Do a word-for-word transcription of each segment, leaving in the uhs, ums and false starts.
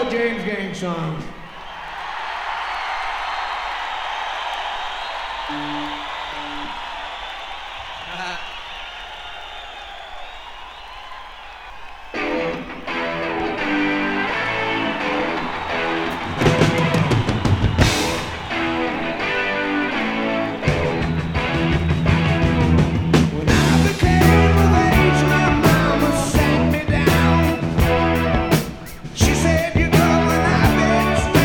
Slow James Gang song. She said, "You're going, I bet."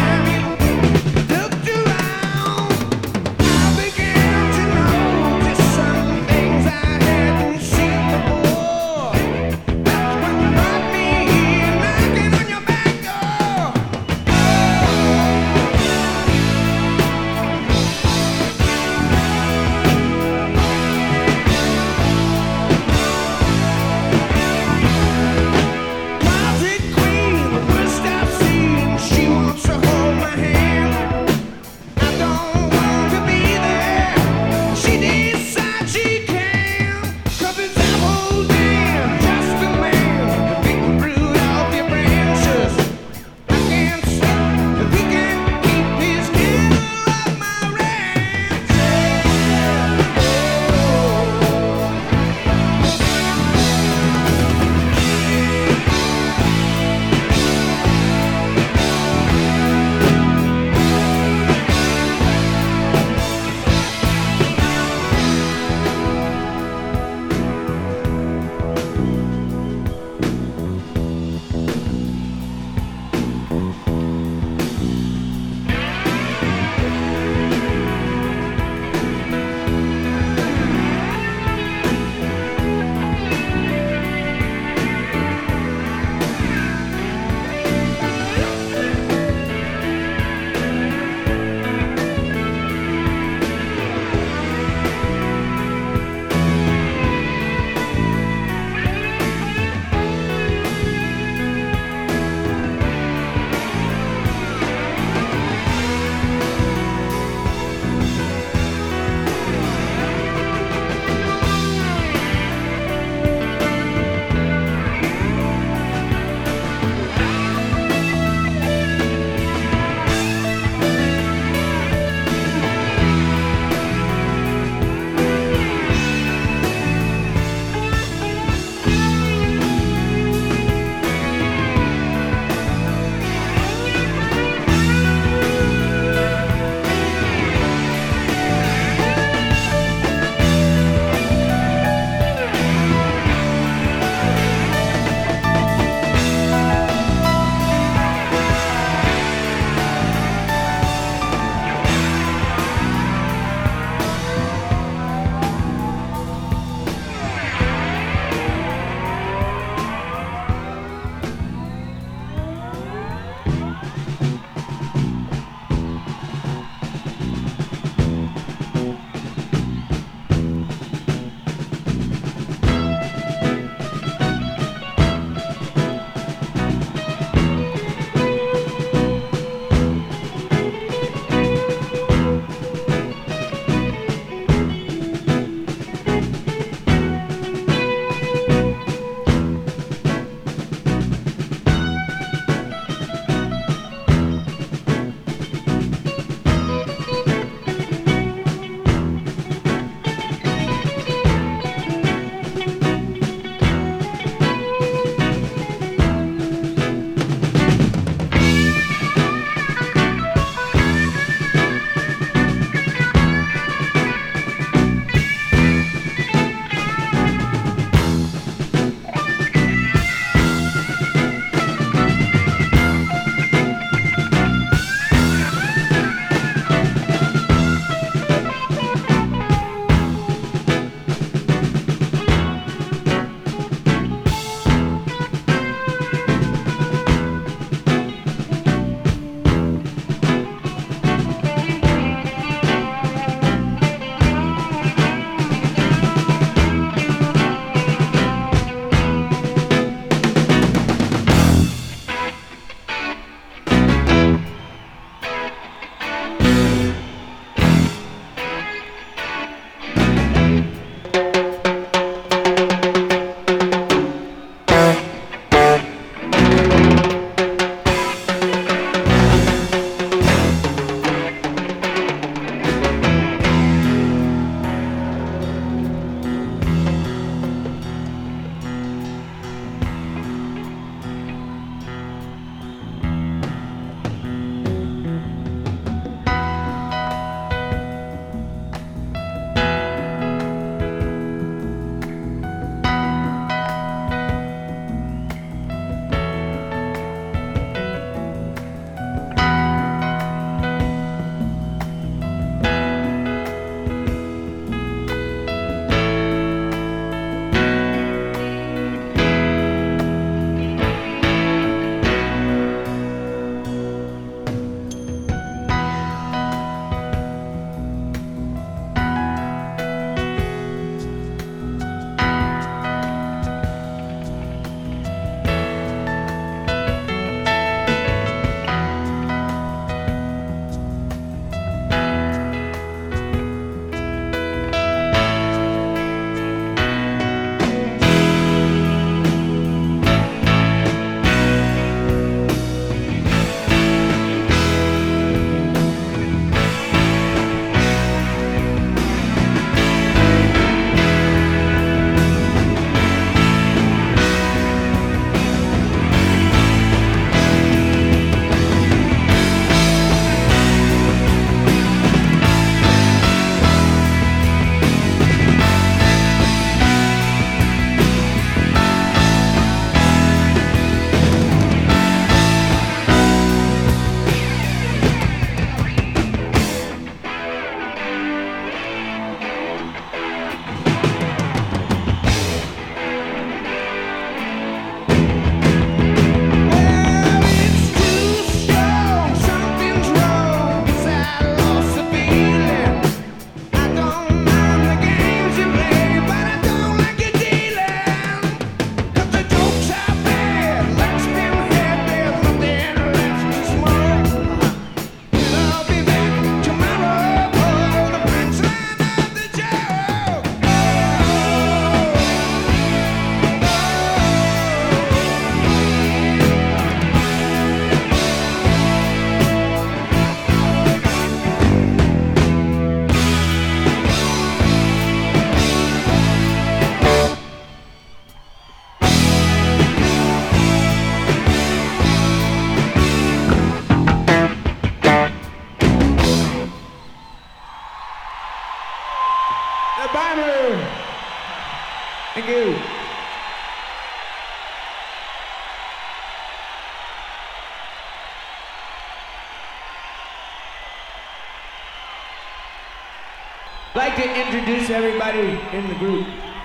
I'd like to introduce everybody in the group.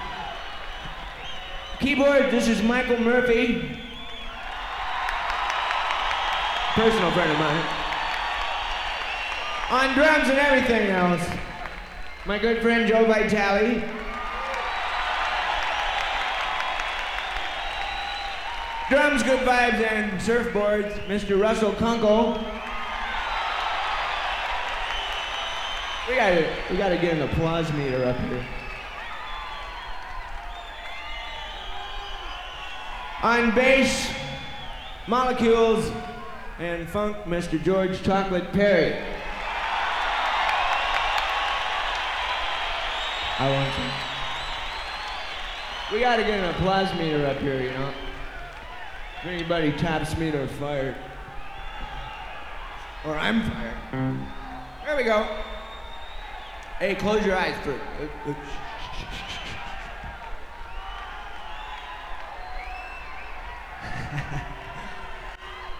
Keyboard, this is Michael Murphy. Personal friend of mine. On drums and everything else, my good friend Joe Vitale. Drums, good vibes, and surfboards, Mister Russell Kunkel. We gotta, we gotta get an applause meter up here. On bass, Molecules, and funk, Mister George Chocolate Perry. I want some. We gotta get an applause meter up here, you know. If anybody taps me, they're fired. Or I'm fired. There we go. Hey, close your eyes first.